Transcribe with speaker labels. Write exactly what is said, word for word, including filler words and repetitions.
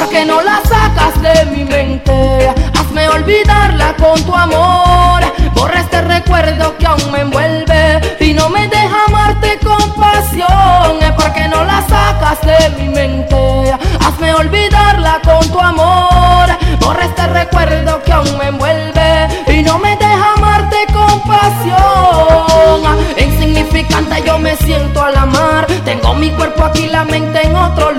Speaker 1: ¿Por qué no la sacas de mi mente? Hazme olvidarla con tu amor. Borra este recuerdo que aún me envuelve y no me deja amarte con pasión. ¿Por qué no la sacas de mi mente? Hazme olvidarla con tu amor. Borra este recuerdo que aún me envuelve y no me deja amarte con pasión. Insignificante yo me siento al amar. Tengo mi cuerpo aquí, la mente en otro lugar.